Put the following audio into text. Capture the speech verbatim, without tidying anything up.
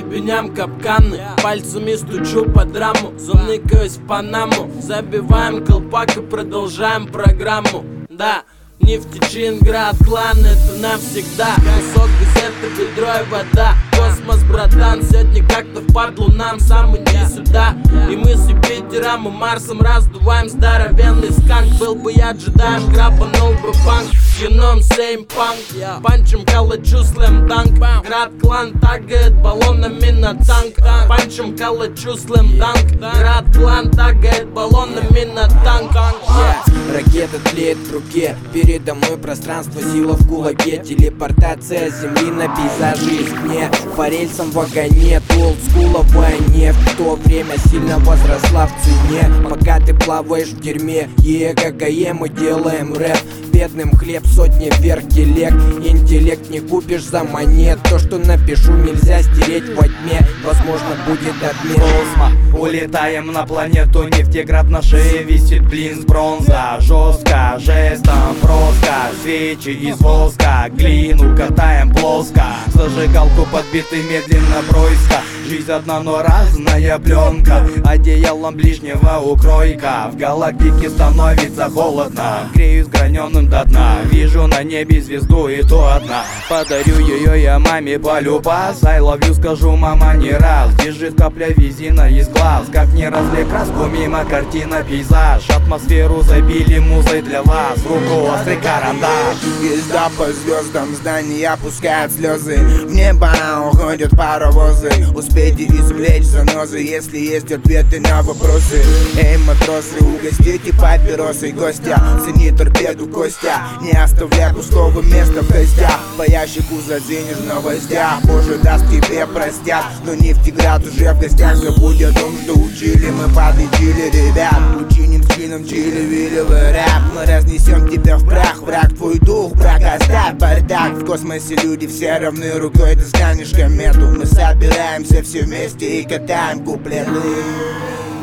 стебеням капканы, пальцами стучу по драму, заныкаюсь в Панаму. Забиваем колпак и продолжаем программу. Да, Нефтечинград, клан, это навсегда. Кусок газеты, ведро и вода. Космос, братан, сегодня как-то впадлу нам сам иди сюда. И мы с Юпитером и Марсом раздуваем здоровенный сканк. Был бы я джедаем, грабанул бы банк. Геном сейм панк, панчем калачу слэм танк. Град клан тагает баллонами на танк. Панчем калачу слэм танк. Град клан тагает баллонами на танк. Ракета тлеет в руке, передо мной пространство, сила в кулаке. Телепортация земли на пейзаже извне. По рельсам в вагоне, олдскуловая нефть. В то время сильно возросла в цене. Пока ты плаваешь в дерьме, ЕГГЕ мы делаем рэп. Бедным хлеб, сотни вверх телег. Интеллект не купишь за монет. То, что напишу, нельзя стереть во тьме. Возможно, будет обмен. Космо, улетаем на планету. Нефтеград на шее висит блин бронза. Жестко, жестом, просто. Свечи из воска, глину катаем плоско. Зажигалку подбиты медленно бройска. Жизнь одна, но разная пленка. Одеялом ближнего укройка. В галактике становится холодно. Греюсь граненым до дна. Вижу на небе звезду, и то одна. Подарю ее я маме полюбас. I love you скажу, мама, не раз. Бежит капля визина из глаз. Как не разлей краску, мимо картина пейзаж. Атмосферу забили музой для вас. В руку острый карандаш. Езда по звездам, здания опускают слезы. В небо уходят паровозы. Успейте извлечь занозы, если есть ответы на вопросы. Эй, матросы, угостите папиросы гостя. Цени торпеду Костя, не оставляй пустого места в гостях. По ящику заденешь в новостях. Боже даст, тебе простят. Но Нефтеград уже в гостях. Забудь о том, что учили мы победили, ребят. Учиним скином чили, вилевый рэп. Мы разнесем тебя в прах. Враг твой дух, брак, оставь бардак. В космосе люди все равны, рукой ты станешь комету. Мы собираемся все вместе и катаем куплеты.